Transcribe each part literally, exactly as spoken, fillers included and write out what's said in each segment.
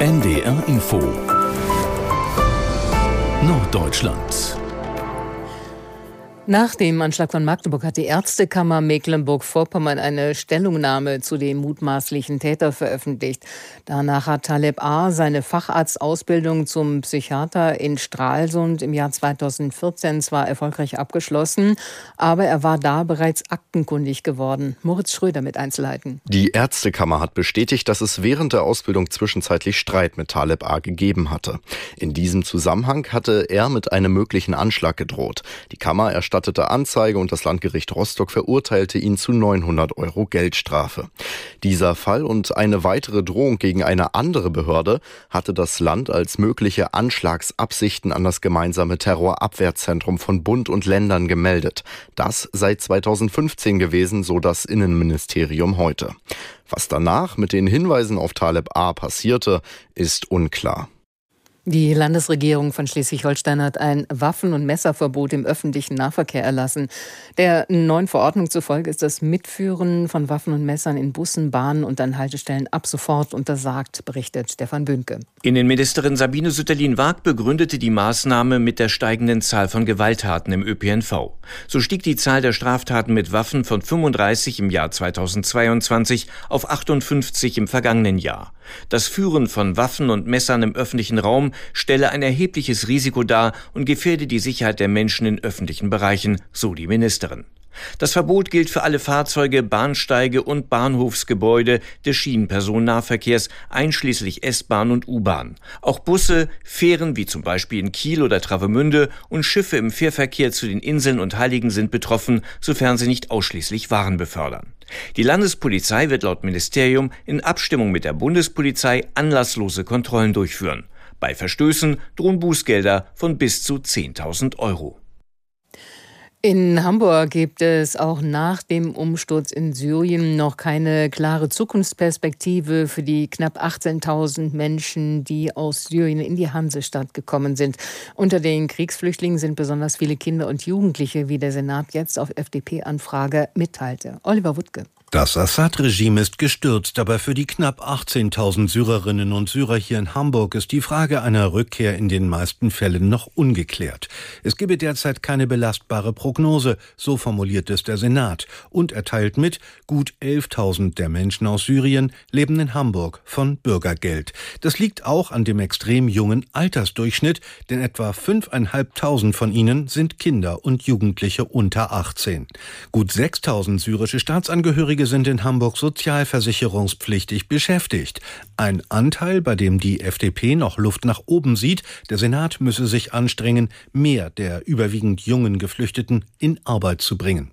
N D R Info Norddeutschland. Nach dem Anschlag von Magdeburg hat die Ärztekammer Mecklenburg-Vorpommern eine Stellungnahme zu dem mutmaßlichen Täter veröffentlicht. Danach hat Taleb A. seine Facharztausbildung zum Psychiater in Stralsund im Jahr zweitausendvierzehn zwar erfolgreich abgeschlossen, aber er war da bereits aktenkundig geworden. Moritz Schröder mit Einzelheiten. Die Ärztekammer hat bestätigt, dass es während der Ausbildung zwischenzeitlich Streit mit Taleb A. gegeben hatte. In diesem Zusammenhang hatte er mit einem möglichen Anschlag gedroht. Die Kammer erstattete Anzeige und das Landgericht Rostock verurteilte ihn zu neunhundert Euro Geldstrafe. Dieser Fall und eine weitere Drohung gegen eine andere Behörde hatte das Land als mögliche Anschlagsabsichten an das gemeinsame Terrorabwehrzentrum von Bund und Ländern gemeldet. Das sei zweitausendfünfzehn gewesen, so das Innenministerium heute. Was danach mit den Hinweisen auf Taleb A. passierte, ist unklar. Die Landesregierung von Schleswig-Holstein hat ein Waffen- und Messerverbot im öffentlichen Nahverkehr erlassen. Der neuen Verordnung zufolge ist das Mitführen von Waffen und Messern in Bussen, Bahnen und an Haltestellen ab sofort untersagt, berichtet Stefan Bünke. Innenministerin Sabine Sütterlin-Waag begründete die Maßnahme mit der steigenden Zahl von Gewalttaten im Ö P N V. So stieg die Zahl der Straftaten mit Waffen von fünfunddreißig im Jahr zweitausendzweiundzwanzig auf achtundfünfzig im vergangenen Jahr. Das Führen von Waffen und Messern im öffentlichen Raum stelle ein erhebliches Risiko dar und gefährde die Sicherheit der Menschen in öffentlichen Bereichen, so die Ministerin. Das Verbot gilt für alle Fahrzeuge, Bahnsteige und Bahnhofsgebäude des Schienenpersonennahverkehrs, einschließlich S-Bahn und U-Bahn. Auch Busse, Fähren wie zum Beispiel in Kiel oder Travemünde und Schiffe im Fährverkehr zu den Inseln und Heiligen sind betroffen, sofern sie nicht ausschließlich Waren befördern. Die Landespolizei wird laut Ministerium in Abstimmung mit der Bundespolizei anlasslose Kontrollen durchführen. Bei Verstößen drohen Bußgelder von bis zu zehntausend Euro. In Hamburg gibt es auch nach dem Umsturz in Syrien noch keine klare Zukunftsperspektive für die knapp achtzehntausend Menschen, die aus Syrien in die Hansestadt gekommen sind. Unter den Kriegsflüchtlingen sind besonders viele Kinder und Jugendliche, wie der Senat jetzt auf F D P-Anfrage mitteilte. Oliver Wuttke. Das Assad-Regime ist gestürzt, aber für die knapp achtzehntausend Syrerinnen und Syrer hier in Hamburg ist die Frage einer Rückkehr in den meisten Fällen noch ungeklärt. Es gebe derzeit keine belastbare Prognose, so formuliert es der Senat, und erteilt mit, gut elftausend der Menschen aus Syrien leben in Hamburg von Bürgergeld. Das liegt auch an dem extrem jungen Altersdurchschnitt, denn etwa fünftausendfünfhundert von ihnen sind Kinder und Jugendliche unter achtzehn. Gut sechstausend syrische Staatsangehörige sind in Hamburg sozialversicherungspflichtig beschäftigt. Ein Anteil, bei dem die F D P noch Luft nach oben sieht. Der Senat müsse sich anstrengen, mehr der überwiegend jungen Geflüchteten in Arbeit zu bringen.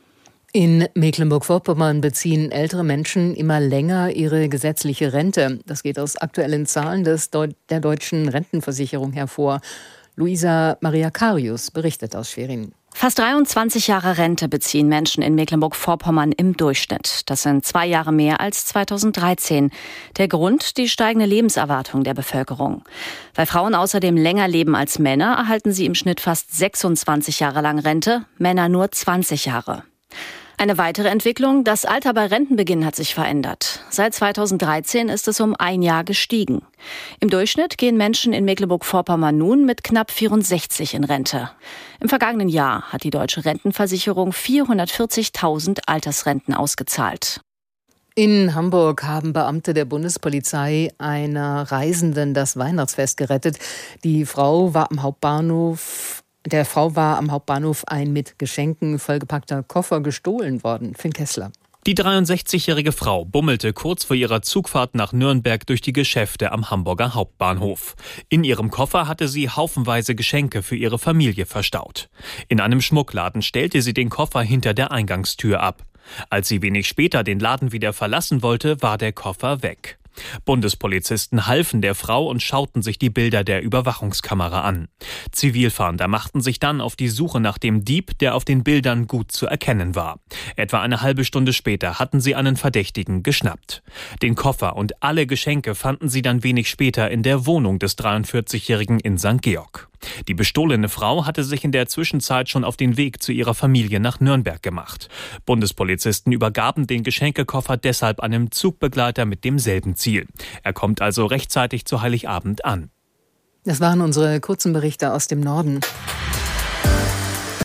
In Mecklenburg-Vorpommern beziehen ältere Menschen immer länger ihre gesetzliche Rente. Das geht aus aktuellen Zahlen des Deu- der deutschen Rentenversicherung hervor. Luisa Maria Karius berichtet aus Schwerin. Fast dreiundzwanzig Jahre Rente beziehen Menschen in Mecklenburg-Vorpommern im Durchschnitt. Das sind zwei Jahre mehr als zweitausenddreizehn. Der Grund, die steigende Lebenserwartung der Bevölkerung. Weil Frauen außerdem länger leben als Männer, erhalten sie im Schnitt fast sechsundzwanzig Jahre lang Rente, Männer nur zwanzig Jahre. Eine weitere Entwicklung, das Alter bei Rentenbeginn hat sich verändert. Seit zweitausenddreizehn ist es um ein Jahr gestiegen. Im Durchschnitt gehen Menschen in Mecklenburg-Vorpommern nun mit knapp vierundsechzig in Rente. Im vergangenen Jahr hat die deutsche Rentenversicherung vierhundertvierzigtausend Altersrenten ausgezahlt. In Hamburg haben Beamte der Bundespolizei einer Reisenden das Weihnachtsfest gerettet. Die Frau war am Hauptbahnhof Der Frau war am Hauptbahnhof ein mit Geschenken vollgepackter Koffer gestohlen worden. Finn Kessler. Die dreiundsechzigjährige Frau bummelte kurz vor ihrer Zugfahrt nach Nürnberg durch die Geschäfte am Hamburger Hauptbahnhof. In ihrem Koffer hatte sie haufenweise Geschenke für ihre Familie verstaut. In einem Schmuckladen stellte sie den Koffer hinter der Eingangstür ab. Als sie wenig später den Laden wieder verlassen wollte, war der Koffer weg. Bundespolizisten halfen der Frau und schauten sich die Bilder der Überwachungskamera an. Zivilfahnder machten sich dann auf die Suche nach dem Dieb, der auf den Bildern gut zu erkennen war. Etwa eine halbe Stunde später hatten sie einen Verdächtigen geschnappt. Den Koffer und alle Geschenke fanden sie dann wenig später in der Wohnung des dreiundvierzigjährigen in Sankt Georg. Die bestohlene Frau hatte sich in der Zwischenzeit schon auf den Weg zu ihrer Familie nach Nürnberg gemacht. Bundespolizisten übergaben den Geschenkekoffer deshalb einem Zugbegleiter mit demselben Ziel. Er kommt also rechtzeitig zu Heiligabend an. Das waren unsere kurzen Berichte aus dem Norden.